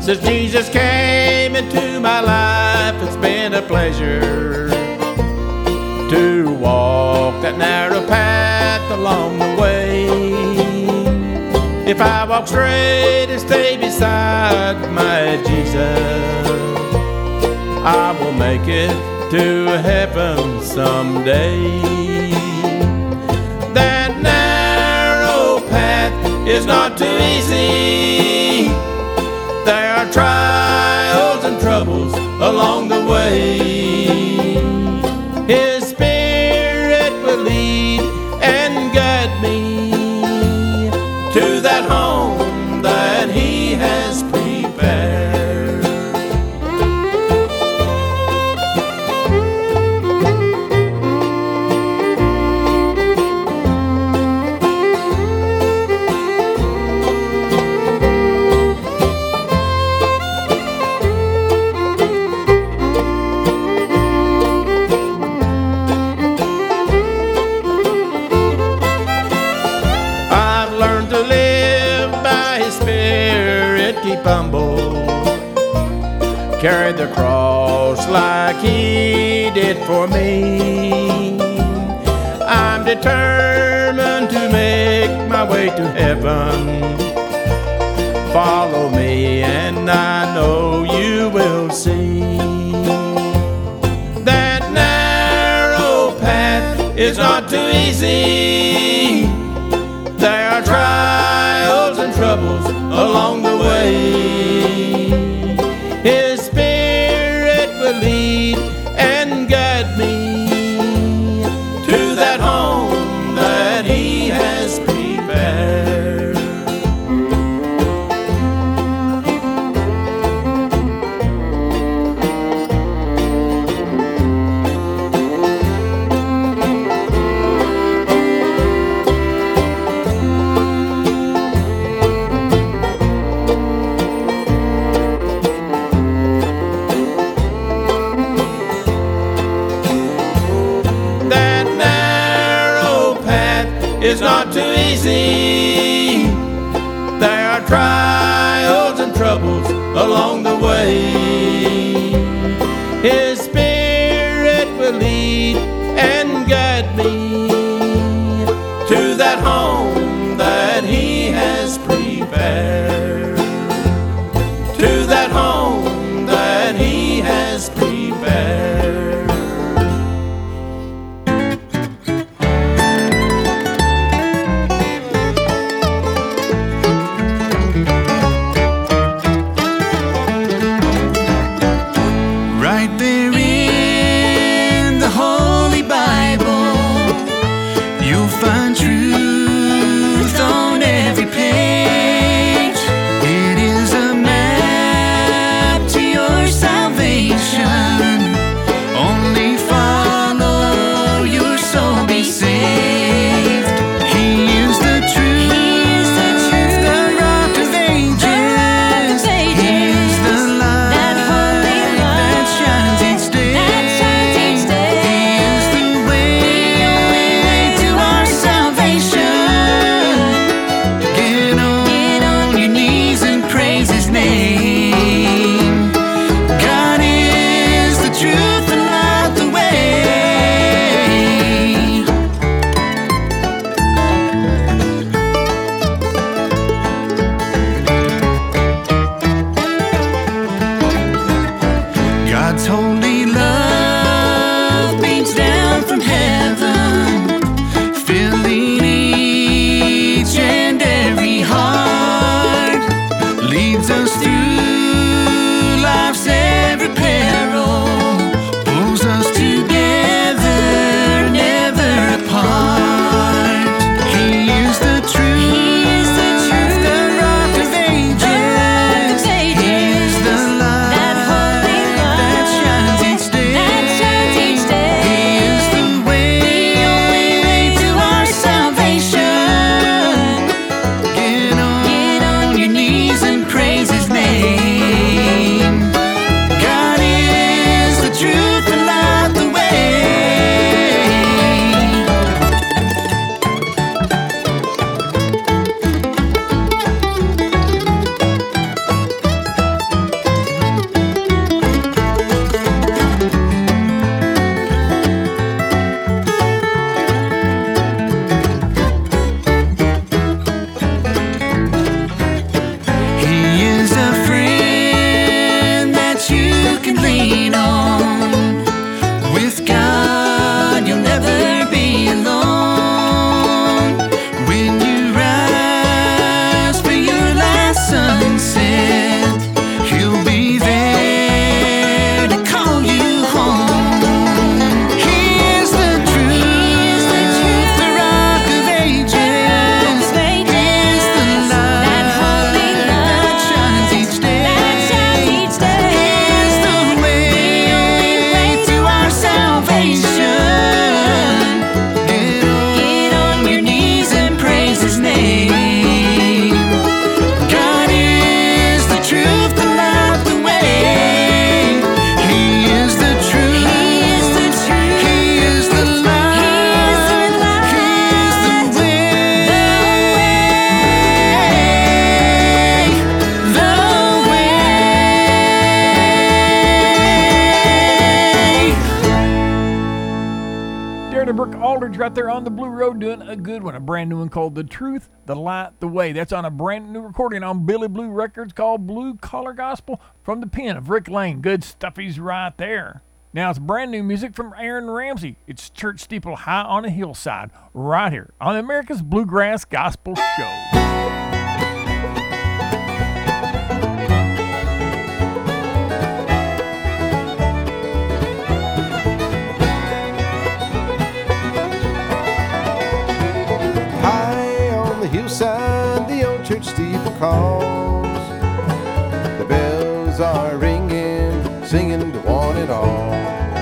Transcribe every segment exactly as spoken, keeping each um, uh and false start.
Since Jesus came into my life, it's been a pleasure to walk that narrow path along the way. If I walk straight and stay beside my Jesus, I will make it to heaven someday. That narrow path is not too easy. There are trials and troubles along the way. His Spirit will lead and guide me to that home that He has prepared. Keep humble, carry the cross like He did for me. I'm determined to make my way to heaven. Follow me and I know you will see. That narrow path is not too easy. There are trials and troubles along the way. His Spirit will lead and guide me to that home that He has prepared. It's not too easy. There are trials and troubles along the way. His Spirit will lead and guide me to that home that He has prepared. To that home that He has prepared. Find truth on every page. It is a map to your salvation. Only follow your soul, be saved. He is the truth, he is the, truth. the rock of ages. He is the light that, holy light that shines each day. That shines each day. He is the way, the way to our salvation. out there on the Blue Road doing a good one. A brand new one called The Truth, The Light, The Way. That's on a brand new recording on Billy Blue Records called Blue Collar Gospel from the pen of Rick Lane. Good stuff, he's right there. Now it's brand new music from Aaron Ramsey. It's Church Steeple High on a Hillside right here on America's Bluegrass Gospel Show. Hillside, the old church steeple calls. The bells are ringing, singing to one and all.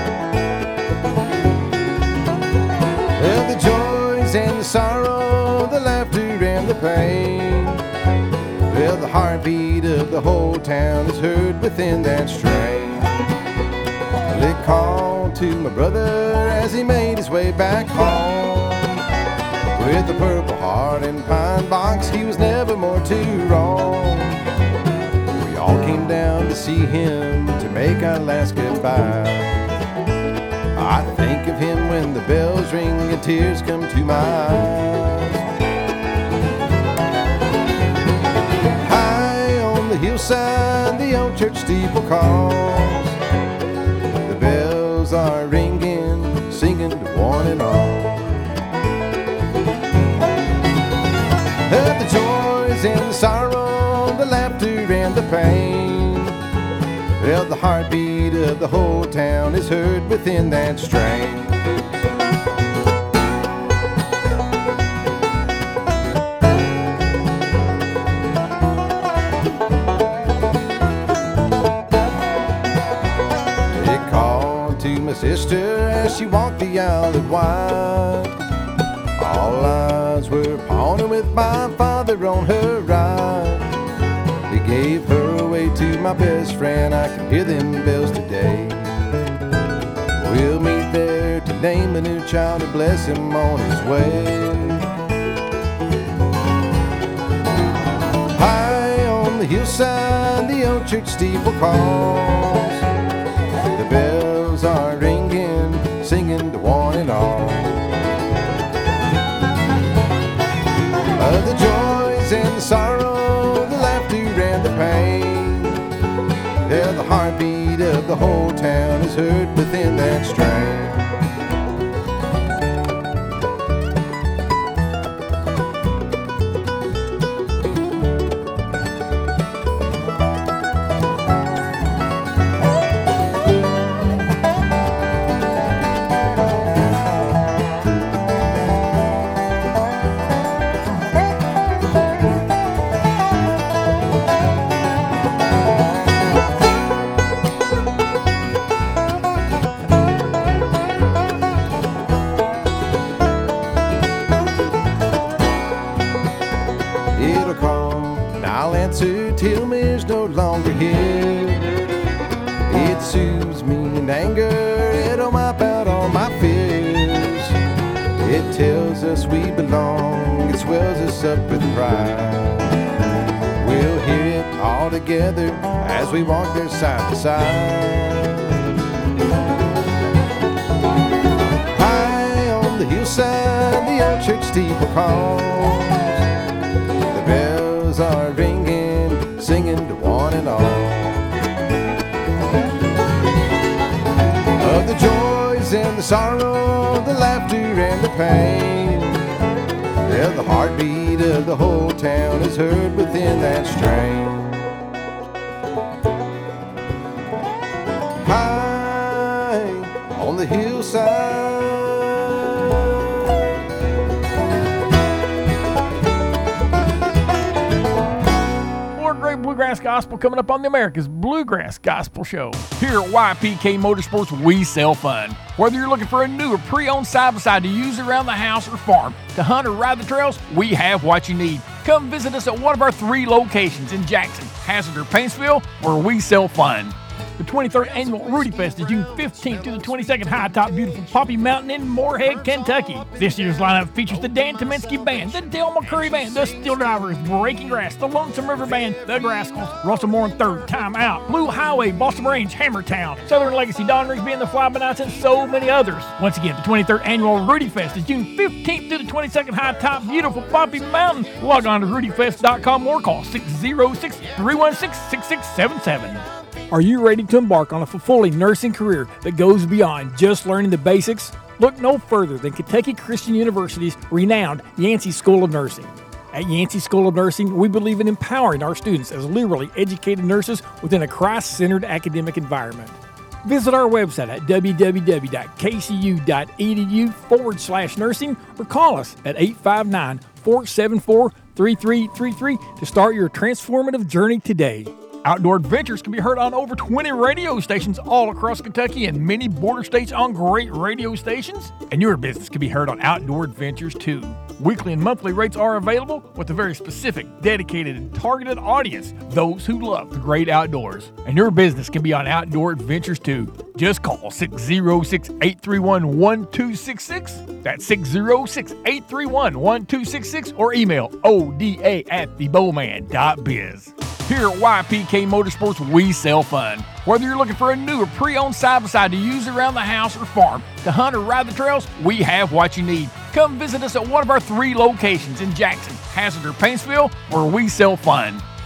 Well, the joys and the sorrow, the laughter and the pain. Well, the heartbeat of the whole town is heard within that strain. Well, it called to my brother as he made his way back home. With a purple heart and pine box, he was never more too wrong. We all came down to see him to make our last goodbye. I think of him when the bells ring and tears come to my eyes. High on the hillside, the old church steeple calls. The bells are ringing, singing to one and all. Of the joys and the sorrow, the laughter and the pain. Well, the heartbeat of the whole town is heard within that strain. It called to my sister as she walked the aisle at wide. All eyes were upon her with my father on her right. He gave her away to my best friend, I can hear them bells today. We'll meet there to name a new child and bless him on his way. High on the hillside, the old church steeple calls. The bells are ringing, singing to one and all. Of the joys and the sorrow, the laughter and the pain. Yeah, the heartbeat of the whole town is heard within that strain. Till me's no longer here. It soothes me in anger, it'll mop out all my fears. It tells us we belong, it swells us up with pride. We'll hear it all together as we walk there side by side. High on the hillside, the old church steeple calls. The bells are ringing, singing to one and all. Of the joys and the sorrow, the laughter and the pain. Yeah, the heartbeat of the whole town is heard within that strain. High on the hillside. Bluegrass Gospel coming up on the America's Bluegrass Gospel Show. Here at Y P K Motorsports, we sell fun. Whether you're looking for a new or pre-owned side-by-side to use around the house or farm, to hunt or ride the trails, we have what you need. Come visit us at one of our three locations in Jackson, Hazard, or Paintsville, where we sell fun. The twenty-third Annual Rudy Fest is June fifteenth to the twenty-second, high atop beautiful Poppy Mountain in Moorhead, Kentucky. This year's lineup features the Dan Tominski Band, the Dale McCurry Band, the Steel Drivers, Breaking Grass, the Lonesome River Band, the Graskels, Russell Moore and Third Time Out, Blue Highway, Boston Range, Hammertown, Southern Legacy, Don Rigsby and the Fly By Nights, and so many others. Once again, the twenty-third Annual Rudy Fest is June fifteenth to the twenty-second, high atop beautiful Poppy Mountain. Log on to rudy fest dot com or call six oh six, three one six, six six seven seven. Are you ready to embark on a fulfilling nursing career that goes beyond just learning the basics? Look no further than Kentucky Christian University's renowned Yancey School of Nursing. At Yancey School of Nursing, we believe in empowering our students as liberally educated nurses within a Christ-centered academic environment. Visit our website at w w w dot k c u dot e d u forward slash nursing or call us at eight five nine, four seven four, three three three three to start your transformative journey today. Outdoor Adventures can be heard on over twenty radio stations all across Kentucky and many border states on great radio stations. And your business can be heard on Outdoor Adventures too. Weekly and monthly rates are available with a very specific, dedicated, and targeted audience, those who love the great outdoors. And your business can be on Outdoor Adventures too. Just call six oh six, eight three one, one two six six. That's six oh six, eight three one, one two six six or email O D A at the bowman dot biz. Here at Y P K Motorsports, we sell fun. Whether you're looking for a new or pre-owned side-by-side to use around the house or farm, to hunt or ride the trails, we have what you need. Come visit us at one of our three locations in Jackson, Hazard, or Paintsville, where we sell fun.